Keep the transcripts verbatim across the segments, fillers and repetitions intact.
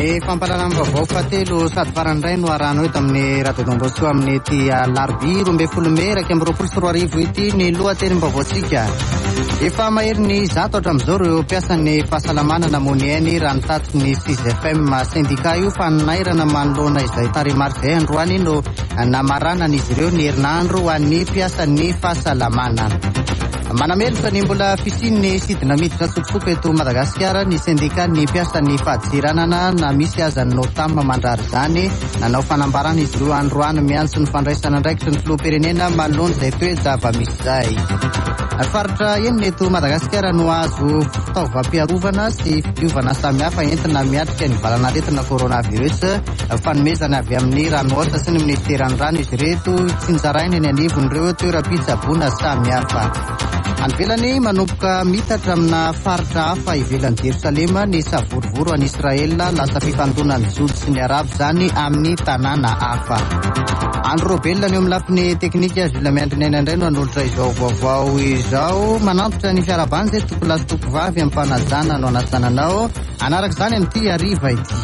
Ny fampalalana vaovao fahatelo sady farany iray no arahana eto amin'ny Radio Don Bosco amin'ny ety Alarobia roa ambin'ny folo May iraika amby roapolo sy roa arivo ity ny lohatenim-baovaontsika. Efa mahery ny zato hatramin'izao ireo mpiasan'ny fahasalamana namoany ainy raha nitaty ny six F M syndika io fa nairana manoloana izay tarimary izay androany no namarana an'izy ireo ny herinandro ho an'ny mpiasan'ny fahasalamana. Manamelitra ny mbola fisian'ny sidina miditra tsokotsoka eto Madagasikara ny sindika ny mpiasan'ny fahatsiranana na misy aza ny NOTAM mandrary izany nanao fanambarana izy ireo androany miantso ny fandraisana andraikitry ny filoham-pirenena manoloana izay toe zava-misy izay. Faritra enina eto Madagasikara no azo fitaovam-piarovana sy fitiovana samihafa entina miatrika ny valanaretina coronavirus fanomezana avy amin'ny ranoasa sy ny ministeran'ny rano izy reto tsinjaraina ny anivon'ireo toeram-pitsaboana samihafa. Anvelany manomboka mitatra amina faritra hafa ivelan'ny Jerosalema ny savorovoro an'i Israela lasa fifandonan'ny Jody sy ny Arabo izany amin'ny tanàna hafa. Andro Robelona ny eo amin'ny lafiny teknika Zulamiandrinena indray no anolotra izao vaovao izao manantitra ny fiarabanja toko lasy toko vavy amin'ny fanajana no anasananao anaraka izany amin'ity ariva ity.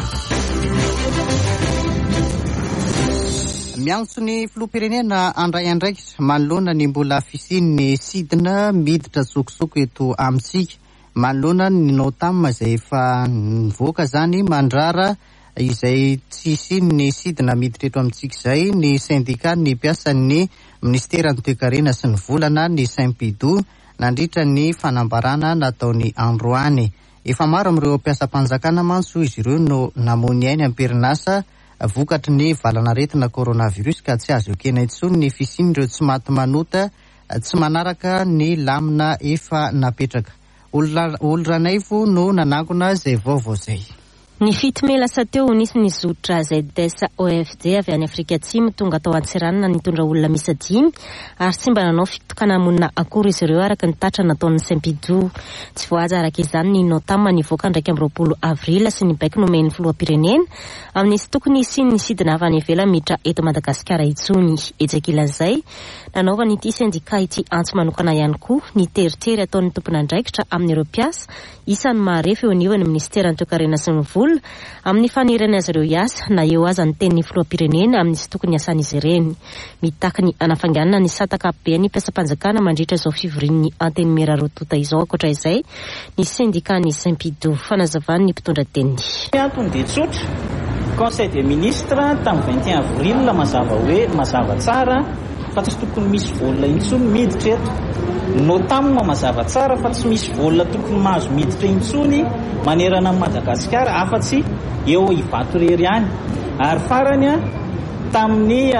Miantso ny filoham-pirenena andray andraikitra manoloana ny mbola fisian'ny sidina miditra tsokosoko eto amintsika manoloana ny NOTAM izay efa nivoaka izany mandrara izay tsy isian'ny sidina miditra eto amintsika izay ny sindika ny mpiasan'ny ministeran'ny toe-karena sy ny volana ny Saint-Pidou nandritra ny fanambarana nataony androany. Efa maro amin'ireo mpiasam-panjakana manso izy ireo no namoany ainy am-perinasa vokatry ny valanaretina coronavirus ka tsy azo ekena intsony ny fisian'ireo tsy maty manota tsy manaraka ny lamina efa napetraka. Oloranaivo no nanangona izay vaovao izay. Ny fito May lasa teo nisy ny zotra Z S O F D avy any Afrika Atsimo tonga tao Antsiranana nitondra olona misy dimy ary tsy mba nanao fitokana hamonina akory izy ireo araka ny tatra nataon'ny Saint-Pidou. Tsy voahaja araka izany ny NOTAM nivoaka ndraiky amby roapolo avrila sy ny baiky nomen'ny filoham-pirenena amin'izy tokony isiany ny sidina avy any ivelany miditra eto Madagasikara intsony. Ejakilazay nanaova n'ity sindika ity antso manokana ihany koa ny teritery ataon'ny tompon'andraikitra amin'ireo mpiasa isan'ny maharefy eo anivon'ny ministeran'ny toe-karena sy ny vola amin'ny fanirana azy ireo iasa na eo aza ny tenin'ny filoham-pirenena amin'izy tokony asan'izy ireny. Mitaky ny anafanganana ny sataka be ny mpiasam-panjakana mandritra izao fivorian'ny anteny merarotota izao. Ankoatra izay ny sindikany Saint-Pidou fanazavany ny mpitondra teniny. Antony dia tsotra Conseil des ministres tamin'ny vingt et un avril mazava hoe mazava tsara fa tsy tokony misy vola intsony miditra eto. NOTAM mazava tsara fa tsy misy vola tokony mahazo miditra intsony manerana amin'ny Madagasikara afa-tsy eo Ivato irery ihany. Ary farany a tamin'ny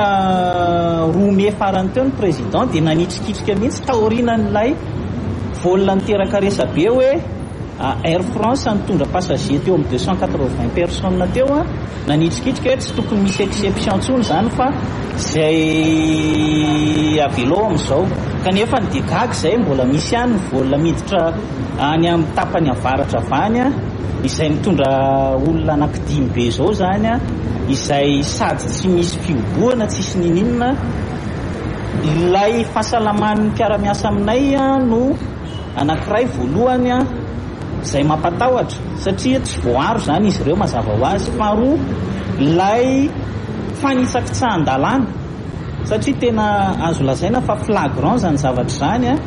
roa May farany teo ny président dia nanitsikitrika mihitsy taorinan'ilay vola niteraka resabe hoe Air France nitondra passager teo amin'ny deux cent quatre-vingts personnes teo a nanitsikitrika tsy tokony misy exception intsony izany fa izay avelo amin'izao. Kanefa ny degag izay mbola misy ihany vola miditra any amin'ny tapany avaratra avany a izay mitondra olona anankidimy be izao izany a izay sady tsy misy fihoboana tsisy ninina. Ilay fahasalaman'ny mpiara-miasa aminay no anankiray voalohany a izay mampatahotra satria tsy voaro izany izy ireo mazava ho azy. Faharoa ilay fanitsakitsahan-dalàna satria tena azo lazaina fa flagrant zany zavatra izany a.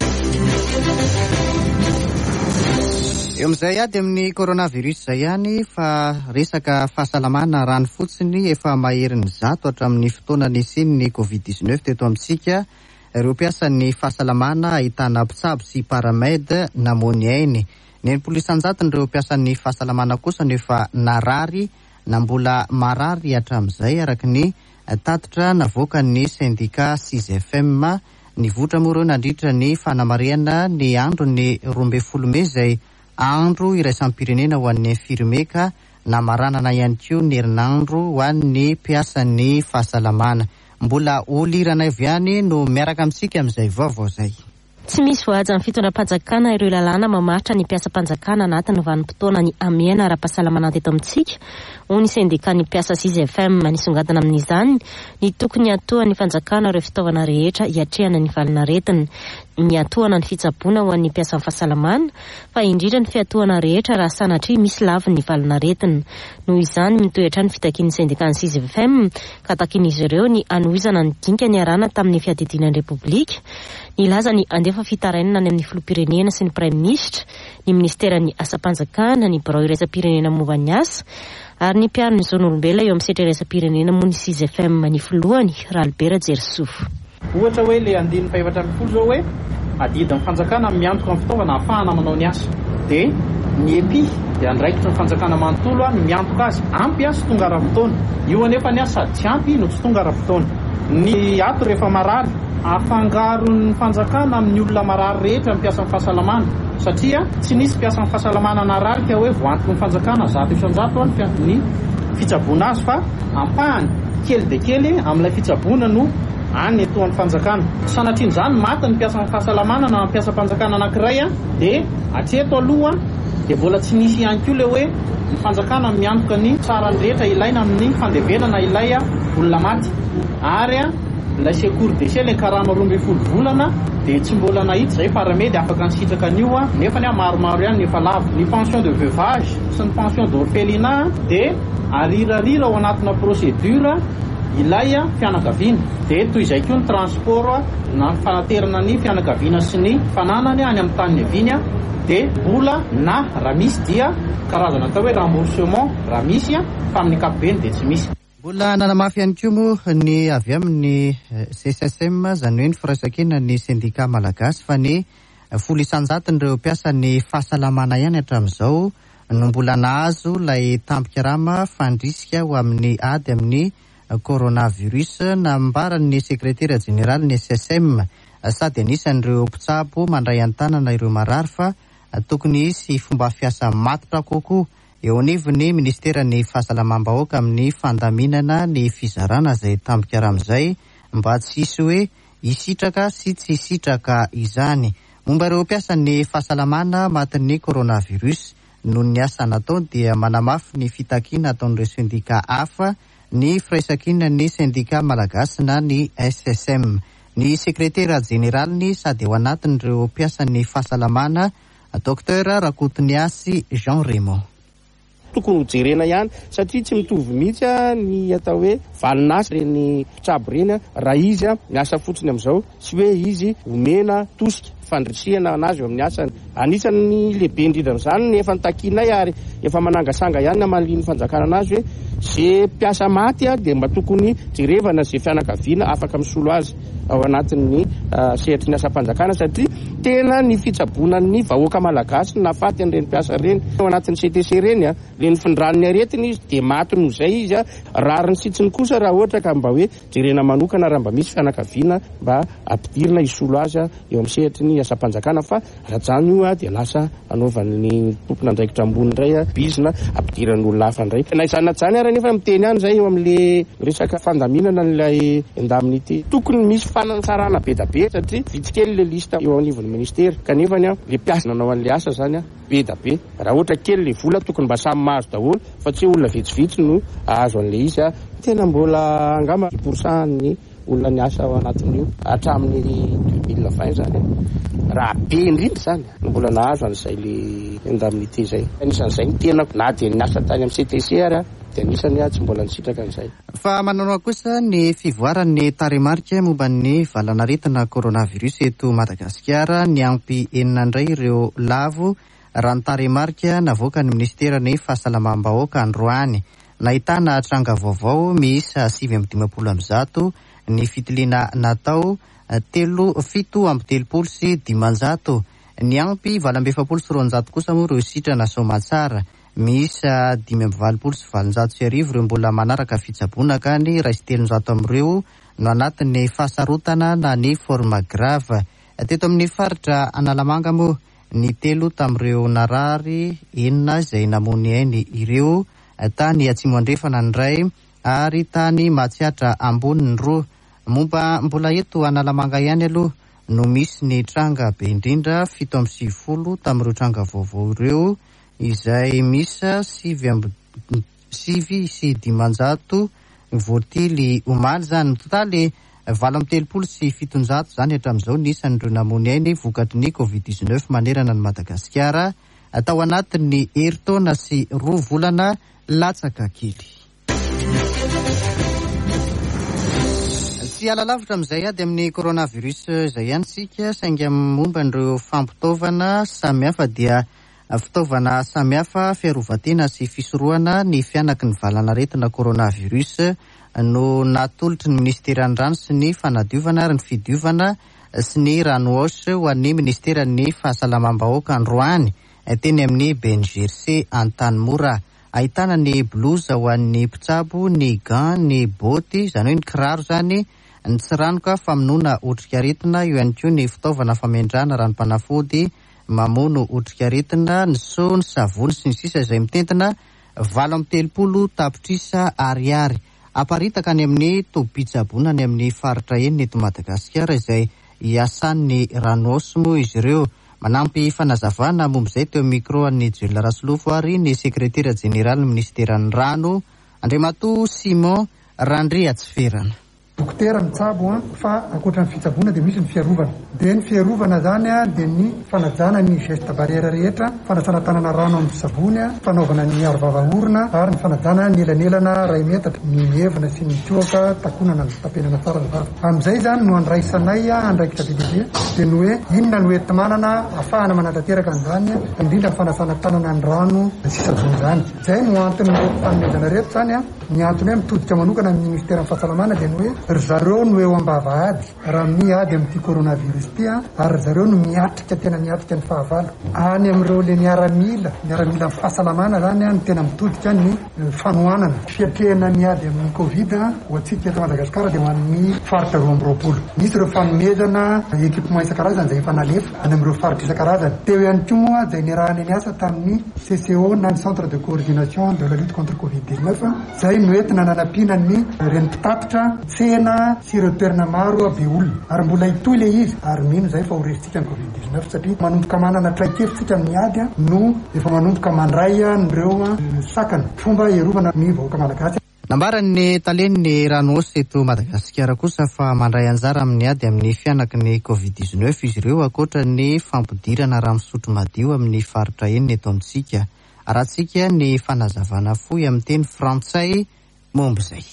Eo amin'izay ady amin'ny coronavirus izay ihany fa resaka fahasalamana rano fotsiny efa mahery ny zato hatramin'ny fotoana nisian'ny covid dix-neuf teto amintsika. Ireo mpiasan'ny fahasalamana ahitana mpitsabo sy paramède namoany ainy. Ny enimpolo isanjato ireo mpiasan'ny fahasalamana kosa nefa narary na mbola marary hatramin'izay araka ny tatitra navoaka ny sindika six F M nivotra moa ireo nandritra ny fanamariana ny andro ny roa ambin'ny folo May izay andro iraisam-pirenena ho an'ny infirmier ka namaranana ihany koa ny herinandro ho an'ny mpiasan'ny fahasalamana. Mbola olirana avy ihany no miaraka amintsika amin'izay vaovao izay. Tsy misy voaja amin'ny fitondram-panjakana ireo lalàna mamaritra ny mpiasam-panjakana anatin'ny vanim-potoana ny amiana ara-pahasalamana teto amintsika. Ho ny sindika ny mpiasa six F M nisongadina amin'izany ny tokony atao ny fanjakana ireo fitaovana rehetra hiatrehana ny valanaretina. miatoana ny fitsaboana ho an'ny mpiasa fahasalamana fa indrindra ny fiatoana rehetra raha sanatria misy lavy ny valina retina. Noho izany mitoetra ny fitakian'ny syndicat six F M ka takin'izy ireo ny anohizana ny dinka ny arana tamin'ny fiadidinan'ny Repoblika. Nilaza ny andefa fitarainana any amin'ny filoham-pirenena sy ny Prime Ministra, ny Ministeran'ny Asam-panjakana, ny Birao Iraisam-pirenena momba ny asa ary ny mpiaro-ny zon'olombelona eo amin'ny setra iraisam-pirenena moa ny six F M ny filohany Ralbera Jerisofo. Ohatra hoe le andiny faefatra ambin'ny folo zao hoe adidin'ny fanjakana miantoka amin'ny fitaovana ahafahana manao ny asa, dia ny epi dia andraikitra ny fanjakana manontolo ny miantoka azy ampy sy tonga ara-potoana. Io anefa ny asa tsy ampy no tsy tonga ara-potoana. Ny ato rehefa marary afangaron'ny fanjakana amin'ny olona marary rehetra mpiasa ny fahasalamana, satria tsy nisy mpiasa ny fahasalamana narary ka hoe voantoky ny fanjakana zato isan-jato ny fitsaboana azy, fa ampahany kely dia kely amin'ilay fitsaboana no any etoan'ny fanjakana. Sanatrian'izany maty ny mpiasa ny fahasalamana na mpiasa fanjakana anankiray dia atreto aloha dia mbola tsy nisy ihany koa le hoe ny fanjakana miantoka ny tsarany rehetra ilaina amin'ny fandevenana ilay olona maty. Ary ilay secours décès le karama roa ambin'ny folo volana dia tsy mbola nahita izay paramedy afaka nisitraka an'io nefa ny maromaro ihany nefa lavo. Ny pension de veuvage sy ny pension d'orphelinat dia arirarira ao anatina procédure ilay fianakaviana, dia toy izay koa ny transport na fanaterana ny fianakaviana sy ny fananany any amin'ny tany neviany dia mbola na raha misy dia karazana atao hoe remboursement raha misy fa amin'ny ankapobeny dia tsy misy. Mbola nanamafy ihany koa moa ny avy amin'ny C S S M izany hoe ny firaisan-kina ny syndicat malagasy fa ny folo isan-jaton'ireo mpiasa ny fahasalamana ihany hatramin'izao no mbola nahazo ilay tampikarama fandrisika ho amin'ny ady amin'ny coronavirus nambaran'ny sekretera jeneraly ny S S M sady anisan'ireo mpitsabo mandray an-tanana ireo marary fa tokony hisy fomba fiasa matotra kokoa. Eo anivon'ny Ministeran'ny Fahasalamam-bahoaka amin'ny fandaminana ny fizarana izay tampikarama izay mba tsy hisy hoe hisitraka sy tsy hisitraka izany. Momba ireo mpiasa ny fahasalamana matin'ny coronavirus noho ny asa natao dia manamafy ny fitakiana ataon'ireo sindika hafa ny firaisan-kina ny sindika malagasy na ny S S M. Ny sekretera jeneraly sady ao anatin'ireo mpiasa ny fahasalamana Dr Rakotoniasy Jean Raymond. Tokony ho jerena ihany satria tsy mitovy mihitsy ny atao hoe valinasa reny mpitsabo reny raha izy miasa fotsiny amin'izao sy hoe izy omena tosika fandrisihana anazy eo amin'ny asany. Anisan'ny lehibe indrindra amin'izany ny efa nitakinay ary efa manangasanga ihany na manliany fanjakana anazy hoe zay mpiasa maty dia mba tokony jerevana zay fianakaviana afaka misolo azy ao anatin'ny sehatry ny asa-panjakana satria tena ny fitsaboana ny vahoaka malagasy nafaty an'ireny mpiasa reny ao anatin'ny C T C reny reny findran'ny aretiny izy dia maty noho izay izy rary ny sitsiny kosa raha ohatra ka mba hoe jerena manokana raha mba misy fianakaviana mba ampidirina isolo azy eo amin'ny sehatry ny asa-panjakana fa rajany io dia lasa anaovan'ny tompona andraikitra ambony indray bizina ampidiran'ny olona hafa indray. Na izany na zany ary nefa miteny ihany izay eo amin'le resaka fandaminana n'ilay endaminy ity tokony misy fanatsarana be da be satria vitsikely le lista eo anivon'ny ministera kanefa ny le mpiasa nanao an'le asa zany be da be raha ohatra kely le vola tokony mba samy mahazo daholo fa tsy olona vitsivitsy no ahazo an'le izy tena mbola angamba pourcent olona ny asa ao anatin'io hatramin'ny deux mille vingt zany raha be indrindra zany mbola nahazo an'izay le indemnité zay. Anisan'izay ny tena na dia ny asa tany amin'ny C T C ary dia anisany tsy mbola nisitraka an'izay. Fa manao kosa ny fivoaran'ny taremarika momba ny valanaretina coronavirus eto Madagasikara ny ampy enina indray ireo lavo raha ny taremarika navoaka ny Ministeran'ny Fahasalamam-bahoaka androany. Nahitana tranga vaovao miisa sivy amby dimampolo amby zato ny fitiliana natao telo fito amby telopolo sy dimanjato. Ny ampy valo amby efapolo sy roanjato kosa moa ireo sitrana somatsara. Miisa dimy amby valopolo sy valonjato sy arivo ireo mbola manaraka fitsaboana ka ny ray sy telonjato amin'ireo no anatin'ny fahasarotana na ny forma grave. Teto amin'ny faritra Analamanga moa ny telo tamin'ireo narary enina izay namony ainy ireo tany Atsimo Andrefana ny ray ary tany Matsiatra ambony ny roa. Momba mbola eto Analamanga ihany aloha no misy ny tranga be indrindra fito amby sivifolo tamin'ireo tranga vaovao ireo izay misa sivy amby sivy sy dimanjato voatily omaly zany. Totaly valo amby telopolo sy fitonjato zany hatramin'izao nisan'ireo namony ainy vokatry ny covid dix-neuf manerana ny Madagasikara tao anatin'ny herintaona sy roa volana latsaka kely. Tsy alalavitra amin'izay ady amin'ny coronavirus izay ihany sika saingy momba an'ireo fampitaovana samihafa dia fitaovana samihafa fiarovan-tena sy fisorohana ny fianaky ny valanaretina coronavirus no natolotry ny ministeran'ny rano sy ny fanadiovana ary ny fidiovana sy ny ranoos ho an'ny ministeran'ny fahasalamam-bahoaka androany teny amin'ny B N G R C Antanimora. Ahitana ny blouze ho an'ny mpitsabo, ny gants, ny boty, izany hoe ny kiraro zany, ny tsiranoka famonoana otrikaretina, eo ihany koa ny fitaovana faменdrana ranom-panafody mamono otrikaretina, ny so, ny savony sy ny sisa izay mitentina valo amby telopolo tapitrisa ariary. Aparitaka any amin'ny tobin-tsaboana ny amin'ny faritra eny eto Madagasikara izay iasan'ny ranoos moa izy ireo. Manampy fanazavana momba izay teo micro an'ny Joel Rasolofo ary ny sekretera jeneraly ministeran'ny rano Andriamatoa Simon Randriatsiferana. Dokotera mitsabo fa ankoatra ny fitsaboana dia misy ny fiarovana. Dia ny fiarovana zany a dia ny fanajana ny geste barrière rehetra, fanasana tanana rano amin'ny savony, fanaovana ny arovava-orona ary ny fanajana ny elanelana ray metatra, ny hevana sy ny tsioka, takonana ny tapenana tsara ny vava. Amin'izay zany no andraisanay andraikitra B D D dia ny hoe inona no entimanana ahafahana manantanteraka an'izany indrindra ny fanasana tanana ny rano sy savony zany. Izay no antony fanomezana reto zany a ny antony hoe mitodika manokana amin'ny ministeran'ny fahasalamana dia ny hoe ry zareo no eo ambavahady raha miady amin'ity coronavirus ity a ary zareo no miatrika tena miatrika ny fahavalo any amin'ireo le miaramila miaramila amin'ny fahasalamana zany a ny tena mitodika ny fanohanana fiatrehana miady amin'ny covid ho antsika eto Madagasikara dia ho an'ny faritra roa amby roapolo. Misy ireo fanomezana équipement isan-karazany izay efa nalefa any amin'ireo faritra isan-karazany. Teo ihany koa moa izay niarahany niasa tamin'ny C C O na ny centre de coordination de la lutte contre covid dix-neuf izay no entina nanampiana ny renim-pitatitra tsena sy ireo toerana maro be olona ary mbola hitoy le izy ary mino izay fa ho resitsika ny covid dix-neuf satria manomboka manana traikefintsika amin'ny ady no efa manomboka mandray nireo sakana fomba iarovana ny vahoaka malagasy. Nambaran'ny taleniny ranoos eto Madagasikara kosa fa mandray anjara amin'ny ady amin'ny fianaky ny covid dix-neuf izy ireo ankoatra ny fampidirana raha misotro madio amin'ny faritra eny eto amintsika. Arahantsika ny fanazavana fohy amin'ny teny frantsay momba izay.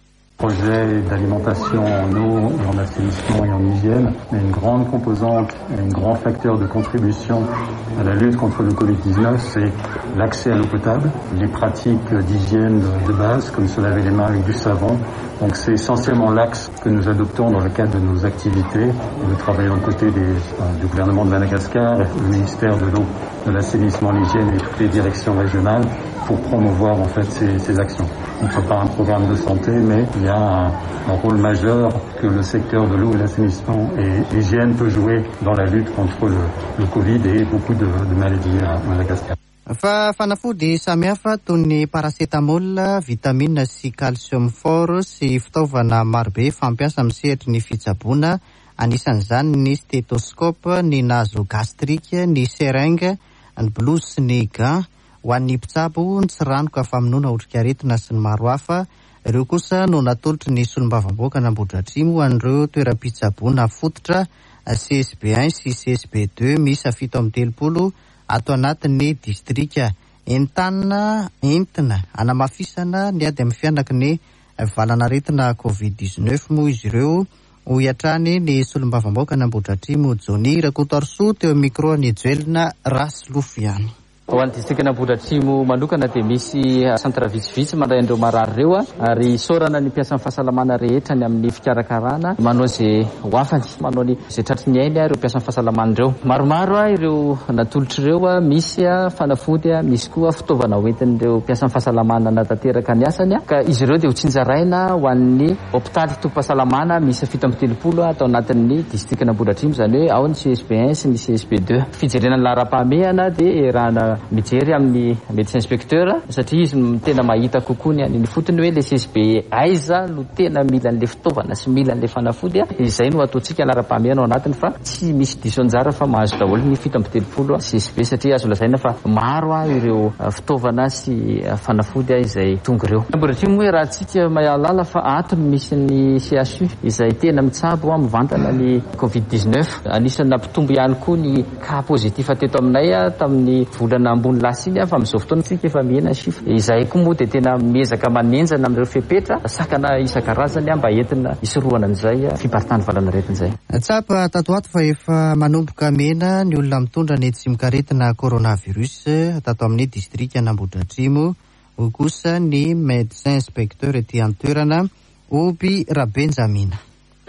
Projet d'alimentation en eau et en assainissement et en hygiène est une grande composante et un grand facteur de contribution à la lutte contre le covid dix-neuf, c'est l'accès à l'eau potable, les pratiques d'hygiène de base comme se laver les mains avec du savon. Donc c'est essentiellement l'axe que nous adoptons dans le cadre de nos activités. Nous travaillons aux côtés des, euh, du gouvernement de Madagascar, le ministère de l'eau, de l'assainissement, l'hygiène et toutes les directions régionales pour promouvoir en fait ces, ces actions. Donc ce n'est pas un programme de santé, mais il y a un, un rôle majeur que le secteur de l'eau et l'assainissement et l'hygiène peut jouer dans la lutte contre le, le Covid et beaucoup de, de maladies à Madagascar. Fa fanafody samihafa toy ny paracetamol, vitamine sy calcium fort sy fitaovana marobe fampiasa amin'ny sehatry ny fitsaboana, anisan'izany ny stéthoscope, ny nasogastrique, ny seringue, ny blouse sy ny gants ho an'ny mpitsabo, ny tsiranoka famonoana otrikaretina sy ny maro hafa. Ireo kosa no natolotry ny solombavam-boaka n'Ambohidratrimo an'ireo toeram-pitsaboana fototra C S B un sy C S B deux misy fito amby telopolo ato anatin'ny distrika. Entanina entina anamafisana ny ady amin'ny fianaky ny valanaretina covid dix-neuf moa izy ireo ho iatrany ny solombavam-boaka n'Ambohidratrimo Jony Rakotorso teo micro ny Joelna Raslofiany. Ho an'ny distrikana Ambohidratrimo manokana dia misy centre vitsivitsy mandray andreo marary ireo ary isaorana ny mpiasan'ny fahasalamana rehetra ny amin'ny fikarakarana manao izay ho afany manao ny izay tratry ny ainy ireo mpiasan'ny fahasalamana ireo. Maromaro ireo natolotry ireo, misy fanafody, misy koa fitaovana hoentin'ireo mpiasan'ny fahasalamana natateraka ny asany ka izy ireo dia ho tsinjaraina ho an'ny hôpitaly tompom-pahasalamana misy fito amby telopolo atao anatin'ny distrikana Ambohidratrimo, izany hoe ao ny C S B un sy ny C S B deux. Fijerenan'ny laharam-pahamehana dia erahana mijery amin'ny médecin inspecteur satria izy tena mahita kokoa ny any fotony hoe le C S B aiza no tena mila an'le fitaovana sy mila an'le fanafody a izay no ataontsika lara-pameana ao anatiny fa tsy misy diso anjara fa mahazo daholo ny fito amby telopolo C S B satria azo lazaina fa maro a ireo fitaovana sy fanafody a izay tonga ireo laboratoire hoe raha tsika mahalala fa ato no misy ny C H U izay tena mitsabo a mivantana ny covid dix-neuf anisany nampitombo ihany koa ny cas positif teto aminay a tamin'ny volana ambony lasa iny a fa amin'izao fotoana tsika efa mihena chiffre izay koa moa dia tena miezaka manenjana amin'ireo fepetra sakana isan-karazany a mba entina isorohana an'izay fiparitany valana retin'izay tsapa tato ato fa efa manomboka mena ny olona mitondra ny tsimikaretina coronavirus tato amin'ny distrika Nambohidratrimo ho kosa ny médecin inspecteur ety an-toerana Oby Rabenjamina.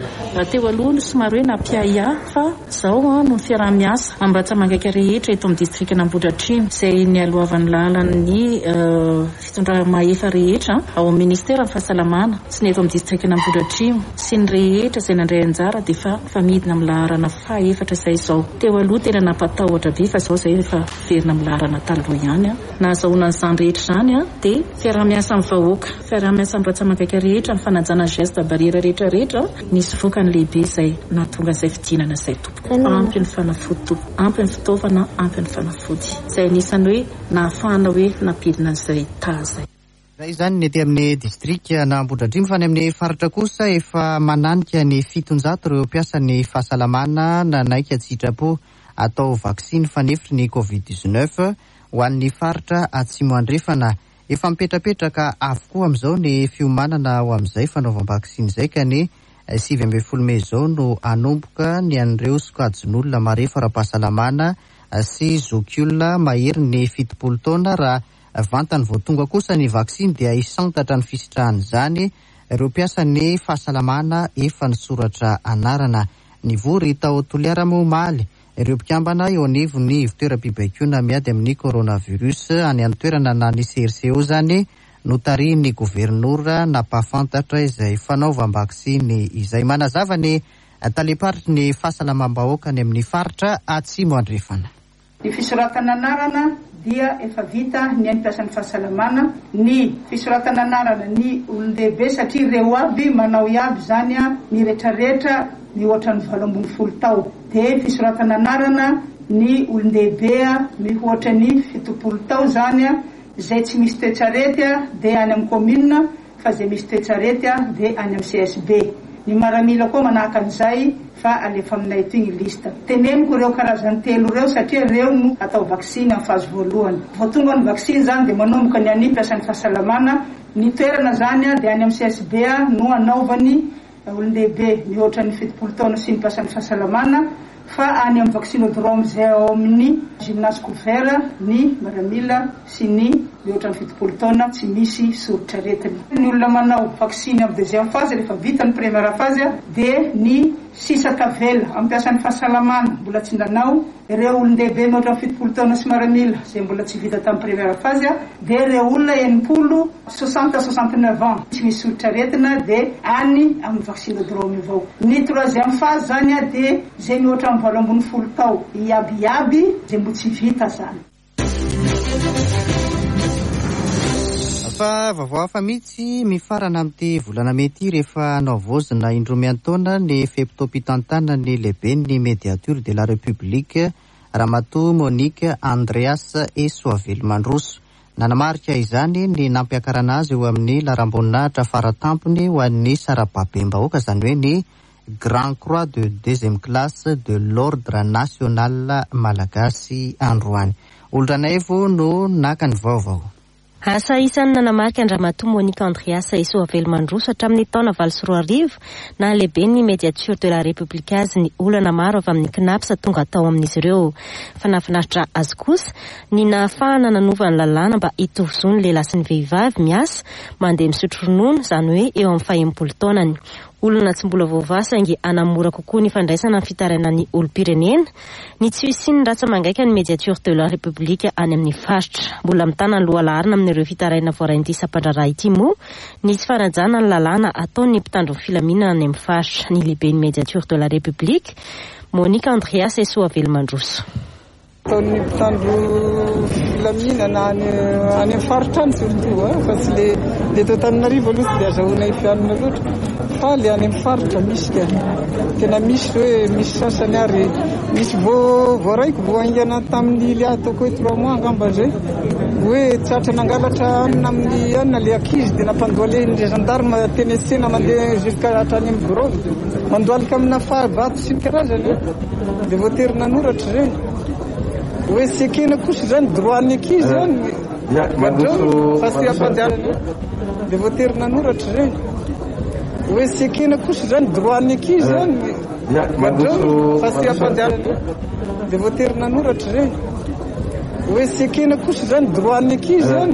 Teo aloha no somary hoe nampiaia fa zao no ny fiaraha-miasa ambatsa mangaika rehetra eto amin'ny distrika Nambohidratrimo izay ny alohavan'ny lalan'ny fitondramahefa rehetra ao amin'ny ministera ny fahasalamana sy ny eto amin'ny distrika Nambohidratrimo sy ny rehetra izay nandray anjara dia fa fa midina amin'ny laharana fahaefatra izay zao. Teo aloha tena nampatahotra be fa zao izay efa verina amin'ny laharana taloha ihany na azahoana an'izany rehetra izany a dia fiaraha-miasa amin'ny vahoaka fiaraha-miasa ambatsa mangaika rehetra ny fanajana geste barrière rehetra rehetra nisy voka ny lehibe izay nahatonga izay fidinana izay tompoko ampy ny fanafody tompo ampy ny fitaovana ampy ny fanafody izay anisany hoe nahafahana hoe nampidina izay tazay izay izany ny ety amin'ny distrika Nambohidratrimo fa ny amin'ny faritra kosa efa mananika ny fitonjato ireo mpiasa ny fahasalamana nanaiky sitrapo atao vaksiny fanefitry ny covid dix-neuf ho an'ny faritra Atsimo Andrefana efa mipetrapetraka avokoa amin'izao ny fiomanana ao amin'izay fanaovam-vaksiny izay ka ny sivy ambin'ny folo Mey izao no anomboka ny an'ireo sokajin'olona marefa ara-pahasalamana sy zokiolona mahery ny fitopolo taona raha vantany vao tonga kosa ny vaksiny dia isantatra ny fisitrahany izany ireo mpiasa ny fahasalamana efa nisoratra anarana ny vory tao Toliara Momaly ireo mpikambana eo anivo ny ivitoeram-pibaikona miady amin'ny coronavirus any an-toerana na ny C R C O zany notarian'ny gouvernoura nampahafantatra izay fanaovam-vaksiny izay manazava ny taleparitry ny fahasalamam-bahoaka any amin'ny faritra Atsimo Andrefana. Ny fisoratana anarana dia efa vita ny an'mpiasan'ny fahasalamana ny fisoratana anarana ny olon-dehibe satria ireo aby manao iaby zany a ny rehetrarehetra ny ohatran'ny valo ambin'ny folo tao dia fisoratana anarana ny olon-dehibe mihoatra ny fitopolo tao zany a izay tsy misy toetsarety dia any amin'ny commune fa izay misy toetsarety dia any amin'ny C S B. Ny maramila koa manahaka an'izay fa alefa aminay eto igny lista. Teneniko ireo karazany telo ireo satria ireo no atao vaksiny amin'ny fazy voalohany. Vao tonga ny vaksiny zany dia manomboka ny any mpiasan'ny fahasalamana ny toerana zany dia any amin'ny C S B no anaovany olon-dehibe mihoatra ny fitopolo taona sy ny mpiasan'ny fahasalamana fa any amin'ny vaccinodrome izay ao amin'ny gymnase couvert ny maramila sy ny mihoatra ny fitopolo taona tsy misy soritra aretina. Ny olona manao vaksiny amin'ny deuxième phase rehefa vita ny première phase dia ny sisa tavela amin'ny mpiasan'ny fahasalamana mbola tsy nanao ireo olon-dehibe mihoatra ny fitopolo taona sy maramila izay mbola tsy vita tamin'ny première phase dia ireo olona enimpolo soixante soixante-neuf ans tsy misy soritra aretina dia any amin'ny vaccinodrome avao. Ny troisième phase zany dia izay mihoatra amin'ny valo ambin'ny folo tao iabiaby izay mbo tsy vita zany. Fa vaovao hafa mihitsy mifarana amin'ity volana mety rehefa naovozina indromian-taona ny fepitoam-pitantana ny lehibe ny médiature de la République Ramatoa Monique Andreas Esoavely Mandroso nanamarika izany ny nampiakarana azy eo amin'ny laram-boninahitra faratampony ho an'ny sarababem-bahoaka izany hoe ny Grand Croix de deuxième classe de l'ordre national malagasy androany. Olondranaevo no naka ny vaovao. Asa isan'ny nanamarika ny Ramatoa Monique Andreas Esoavely Mandroso hatramin'ny taona valo sy roa arivo na lehibe ny médiature de la République azy ny olana maro avy amin'ny knapsa tonga tao amin'izy ireo. Fanafinaritra azy kosa ny nahafahana nanova ny lalàna mba hitovizony ny lehilahy sy ny vehivavy miasa mandeha misotro ronono izany hoe eo amin'ny faha-enimpolo taonany. Olona tsy mbola voavasa ingy anamora kokoa ny fandraisana ny fitarainan'ny olom-pirenena ny tsy hisiny ratsa mangaika ny médiature de la République any amin'ny faritra. Mbola mitana ny lohalarina amin'ireo fitaraina voarain'ity sapandraraha ity moa nisy fanajana ny lalàna ataon'ny mpitandro filaminana any amin'ny faritra. Ny lehibe ny médiature de la République Monique Andreas Esoavely Mandroso. Ataon'ny mpitandro filaminana any amin'ny faritrany surtout fa tsy le le tao Tananarivo aloha tsy dia azahoana fianana loatra fa le any amin'ny faritra misy ka tena misy hoe misy sasany ary misy vao vao raiko vao aingana tamin'ny le ataoko hoe trois mois angamba zay hoe tsatra nangalatra anina amin'ny anina le ankizy dia nampandoalehan'ny gendarme teny ansena mandeha jusqu'à hatrany amin'ny bureau mandoalika amina fahabato sy ny karazany dia vao tery nanoratra zay hoe sy ekena kosa zany droit-ny ankizy zany fa sy ampandehanana dia vao tery nanoratra zay hoe sy ekena kosa zany droit-ny ankizy zany fa sy ampandehanana dia vao tery nanoratra zay hoe sy ekena kosa zany droit-ny ankizy zany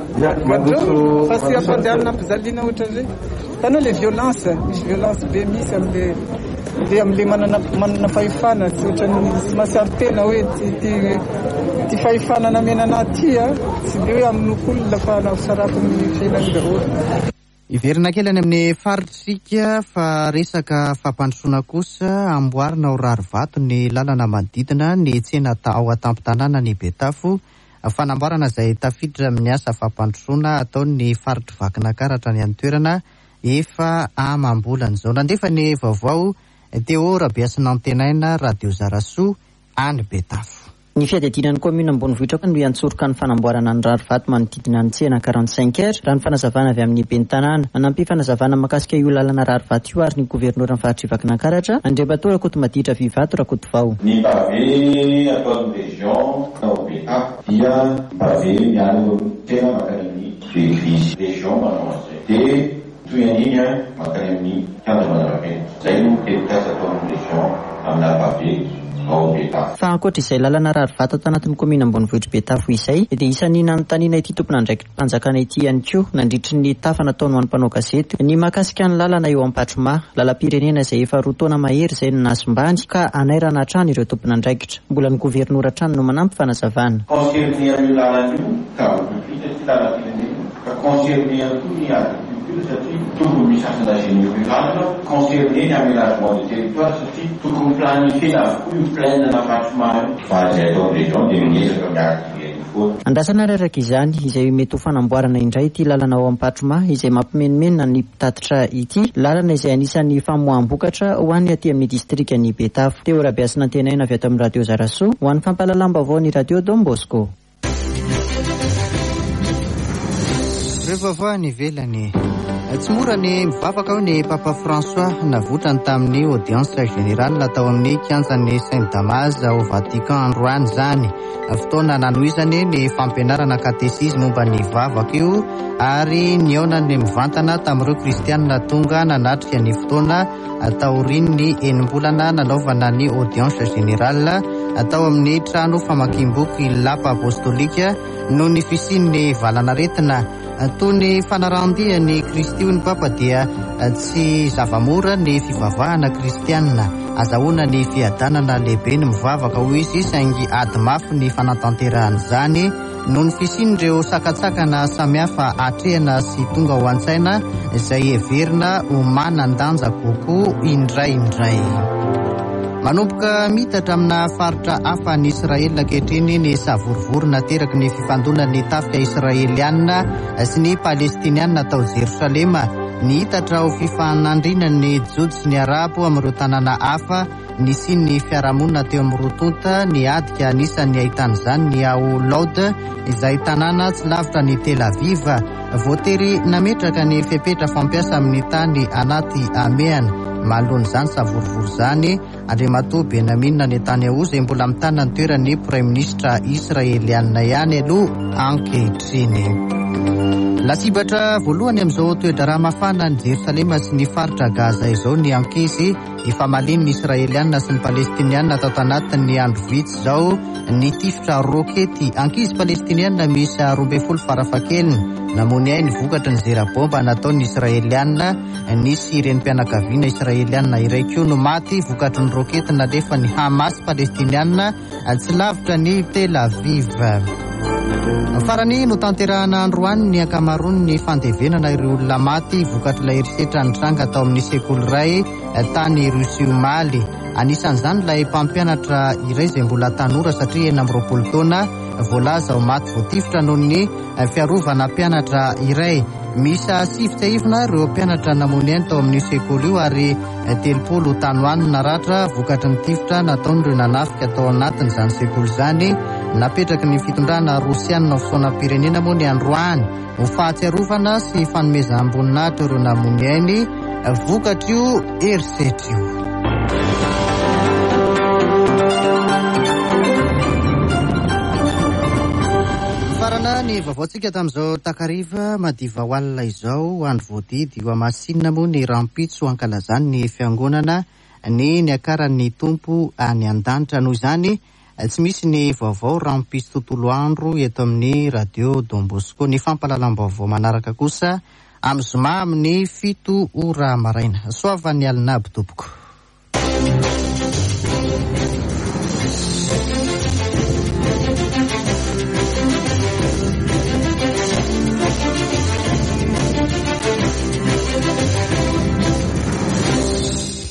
fa sy ampandehanana ampizaliana ohatra zay tana le violence misy violence be misy am'le le am'le manana manana fahefana tsy ohatran'ny tsy mahasary tena hoe ty ty fahefana namenana ty a tsy de hoe amin'n'olona fa nahosarako ny fiainany daholo. Iverina kely any amin'ny faritsika fa resaka fampandrosoana kosa amboarina ho rary vato ny lalana manodidina ny tsena ao atampon-tanàna ny Betafo. Fanamboarana izay tafiditra amin'ny asa fampandrosoana ataon'ny faritry Vakinankaratra ny any toerana efa amam-bolana izao. Nandefa ny vaovao Teo Rabeasina antenaina Radio Zarasoa any Betafo. Ny fiadidinan'ny commune Ambonivohitra no iantsoroka ny fanamboarana ny rary vato manodidina ny tsena quarante-cinq heures raha ny fanazavana avy amin'ny ben'ny tanàna. Manampy fanazavana makasika io lalana rary vato io ary ny gouverneur ny faritry Vakinankaratra Andriambato Rakotomaditra Vivato Rakotovao. Ny pavé ataon'ny région ao Betafo dia pavé miaro tena makariny l'église région manao an'izay dia toy an'iny a makany amin'ny fiandomanavapena zay no tetikasa ataon'ny région amina pavé. Fa ankoatra izay lalana rary vato ato anatin'ny commune Ambonivohitra Betafo izay dia isan'ny nanontaniana ity tompona ndraiky mpanjakana ity ihany koa nandritry ny tafa nataony ho an'ny mpanao gazety ny mahakasika ny lalana eo Ampatroma lalam-pirenena izay efa roa taona mahery izay ny nasom-bany ka anairana hatrany ireo tompona ndraikitra. Mbola ny gouverneur hatrany no manampy fanazavana. Concerné amin'ny lalana io ka publique tsy lalam-pirenena ka concerné amin'ny agriculture satria tokony misasana génie rural concerné ny aménagement du territoire satria tokony planifier avokoa io plaine na Ampatroma fa zay atao région dia miezaka miaraka. Andrasana raraka izany izay mety ho fanamboarana indray ity lalana ao Ampatroma izay mampimenimena ny mpitatitra ity lalana izay anisan'ny famoaham-bokatra ho an'ny aty amin'ny distrika ny Betafo. Teo Rabeasina antenaina avy ato amin'ny Radio Zarasoa ho an'ny fampahalalam-baovao ny Radio Dom Bosco. Rehefa ny velany tsy mora ny mivavaka ao ny Papa François navotrany tamin'ny audience générale tao amin'ny kianjan'ny Saint-Damas ao Vatican androany zany. Fotoana nanohizany ny fampianarana katesisme momba ny vavaka io ary niaona ny mivantana tamin'ireo kristianina tonga nanatrika ny fotoana taorian'ny enim-bolana nanaovana ny audience générale atao amin'ny trano famakiam-boky lapa apostolika no ny fisian'ny valanaretina. Toy ny fanarandihan'ny Kristio ny Papa dia tsy zavamora ny fivavahana kristianina. Azahoana ny fiadanana lehibe ny mivavaka ho izy saingy ady mafy ny fanatanterahana izany no ny fisian'ireo sakatsakana samihafa atrehana sy tonga ho an-tsaina izay heverina ho manan-danja kokoa indraindray. Manomboka mitatra amina faritra hafa ny Israelina ankehitriny ny savorivorona teraky ny fifandonan'ny tafika israelianina sy ny palestinianina tao Jerosalema. Ny hitatra ho fifanandrinan'ny jody sy ny arabo amin'ireo tanàna hafa ny sy ny fiarahamonina teo amin'ny rotonta ny adika anisan'ny ahitan'izany ny ao Lod izay tanàna tsy lavitra ny Tel Aviv. Voatery nametraka ny fepetra fampiasa amin'ny tany anaty ameana. Malohany izany savorivory izany Andriamatoa Benjamin Netanyahu izay mbola mitana ny toeran'ny Prime Ministra Israelianina ihany aloha ankehitriny. Lasibatra voalohany amin'izao toedrara mafana ny Jerosalema sy ny faritra Gaza izao ny ankizy ifamalin'ny Israelianina sy ny Palestinianina tao tanatin'ny andro vitsy izao ny tifitra rokety. Ankizy Palestinianina misy roa ambin'ny folo farafahakeliny namony ay ny vokatra ny zera-bomba nataon'ny Israelianina. Nisy renim-pianakaviana Israelianina iray koa no maty vokatry ny rokety nalefa ny Hamas Palestinianina tsy lavitra ny Tel Aviv. Farany no tanterahana androany ny akamarony ny fandevenana ireo olona maty vokatry ilay herisetra nitranga tao amin'ny sekoly iray tany Russie Mali. Anisan'izany ilay mpampianatra iray izay mbola tanora satria enina amby roapolo taona voalaza ho maty voatifitra noho ny fiarovana mpianatra iray. Misa sivitsaivina ireo mpianatra namony any tao amin'ny sekoly io ary telopolo tanohanina naratra vokatry ny tifitra nataon'ireo nanafika tao anatin'izany sekoly izany. Napetraky ny fitondrana rosianina fisaonam-pirenena moa ny androany ho fahatsiarovana sy fanomezam-boninahitra ireo namony ainy vokatra io herisetra io. Farana ny vaovaontsika tamin'izao takariva madiva ho alina izao andro voadidy io amasinina moa ny rampitso ankalazany ny fiangonana ny niakaran'ny tompo any an-danitra noho izany tsy misy ny vaovao rampitso tontolo andro eto amin'ny radio Don Bosco. Ny fampalalam-baovao manaraka kosa amin'ny zoma amin'ny fito ora maraina. Soava ny alina abitoboko.